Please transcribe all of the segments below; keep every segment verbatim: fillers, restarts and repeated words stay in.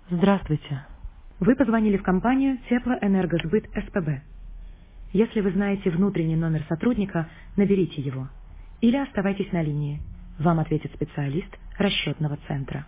Здравствуйте. Вы позвонили в компанию Теплоэнергосбыт СПБ. Если вы знаете внутренний номер сотрудника, наберите его. Или оставайтесь на линии. Вам ответит специалист расчетного центра.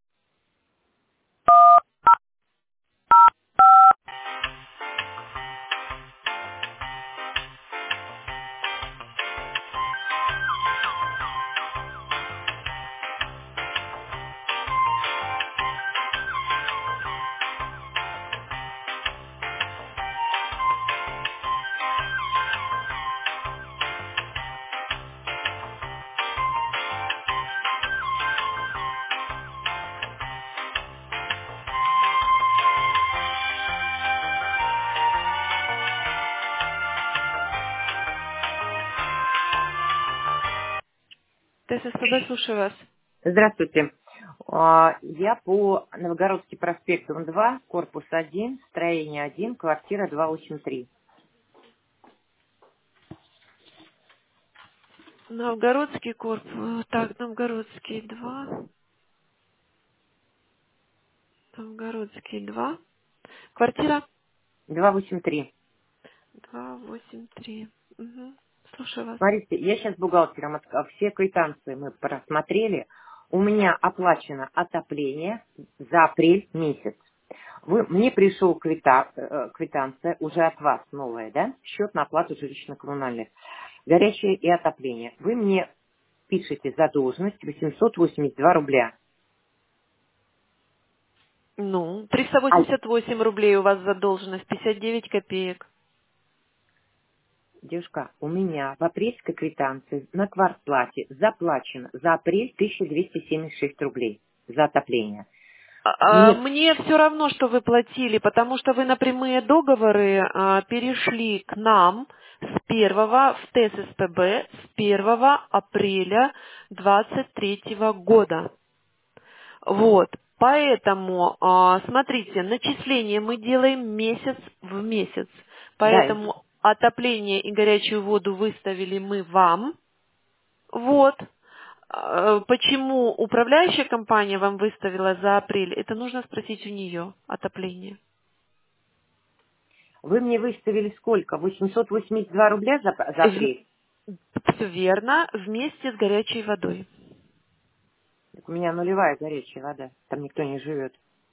ТССПБ, слушаю вас. Здравствуйте. А, Я по Новгородский проспект, дом два, корпус один, строение один, квартира двести восемьдесят три. Новгородский корпус. Так, Новгородский два. Новгородский два. Квартира двести восемьдесят три. двести восемьдесят три. Угу. Слушаю вас. Смотрите, я сейчас бухгалтером, от- а, все квитанции мы просмотрели. У меня оплачено отопление за апрель месяц. Вы, мне пришел квита, э, квитанция уже от вас новая, да? Счет на оплату жилищно-коммунальных. Горячее и отопление. Вы мне пишете задолженность восемьсот восемьдесят два рубля. Ну, триста А восемьдесят восемь рублей у вас задолженность, пятьдесят девять копеек. Девушка, у меня в апрельской квитанции на квартплате заплачено за апрель тысяча двести семьдесят шесть рублей за отопление. А, а, Мне, Мне все равно, что вы платили, потому что вы на прямые договоры а, перешли к нам с первого в ТССПБ с первого апреля двадцать третьего года. Вот. Поэтому, а, смотрите, начисление мы делаем месяц в месяц. да, Поэтому отопление и горячую воду выставили мы вам. Вот. А, Почему управляющая компания вам выставила за апрель, это нужно спросить у нее отопление. вы мне выставили сколько? восемьсот восемьдесят два рубля за, за апрель? Все верно, вместе с горячей водой. Так у меня нулевая горячая вода, там никто не живет.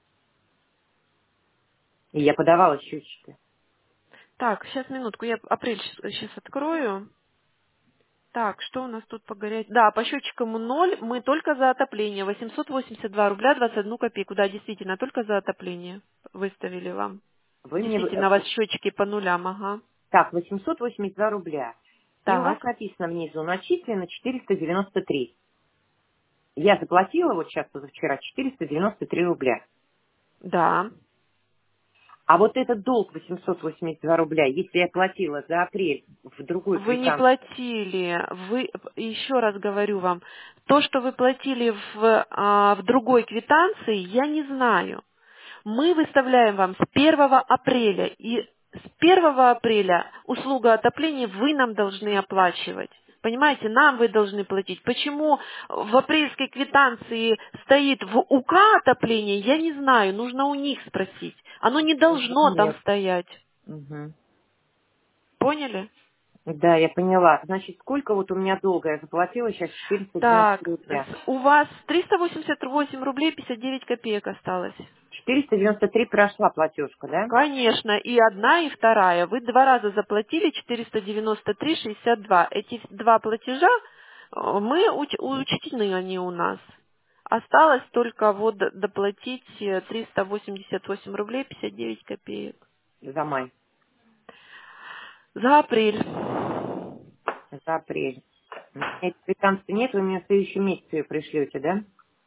И я подавала счетчики. Так, сейчас минутку, я апрель сейчас открою. Так, что у нас тут по горячей? Да, по счетчикам ноль, мы только за отопление. восемьсот восемьдесят два рубля двадцать одну копейку. Да, действительно, только за отопление выставили вам. Вы мне... вы- Действительно, у вас счетчики по нулям, ага. Так, восемьсот восемьдесят два рубля. И у вас Так, написано внизу, начислено четыреста девяносто три. Я заплатила вот сейчас, позавчера, четыреста девяносто три рубля. да. А вот этот долг восемьсот восемьдесят два рубля, если я платила за апрель в другой Вы не квитанции, платили, вы, еще раз говорю вам, то, что вы платили в, а, в другой квитанции, я не знаю. Мы выставляем вам с первого апреля, и с первого апреля услуга отопления вы нам должны оплачивать. Понимаете, нам вы должны платить. Почему в апрельской квитанции стоит в УК отопление, я не знаю, нужно у них спросить. Оно не должно там нет. стоять. Мгм. Поняли? Да, я поняла. Значит, сколько вот у меня долга? Я заплатила сейчас четыреста девяносто Так, рубля. с- у вас триста восемьдесят восемь рублей пятьдесят девять копеек осталось. четыреста девяносто три прошла платежка, да? Конечно, и одна, и вторая. Вы два раза заплатили четыреста девяносто три шестьдесят два. Эти два платежа э, мы уч- учтены они у нас. Осталось только вот д- доплатить э, триста восемьдесят восемь рублей пятьдесят девять копеек. За май, За апрель. за апрель. У меня этой квитанции нет, вы мне в следующем месяце ее пришлете, да?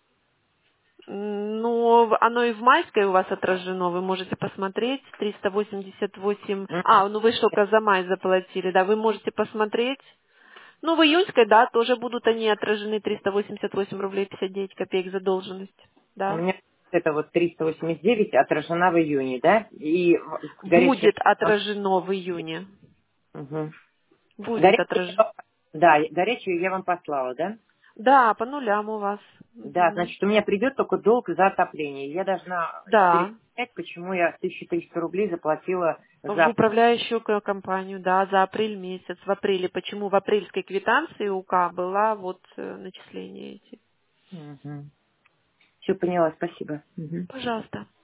М, Ну, в- оно и в майской у вас отражено, вы можете посмотреть, триста восемьдесят восемь, М, а, ну вы что, за май заплатили, да, вы можете посмотреть. Ну, в июньской, да, тоже будут они отражены, триста восемьдесят восемь рублей пятьдесят девять копеек задолженность, У да. меня это вот триста восемьдесят девять отражена в июне, да? И в- горячая... Будет отражено в июне, Угу. будет Горячую, отражено. да, горячую я вам послала, да? Да, по нулям у вас. Да, Мгм. значит, у меня придет только долг за отопление. Я должна Да. пересчитать, почему я тысячу триста рублей заплатила В за... управляющую к- компанию, да, за апрель месяц, в апреле. Почему в апрельской квитанции УК была вот э, начисление эти? Угу. Все поняла, спасибо. Угу. Пожалуйста.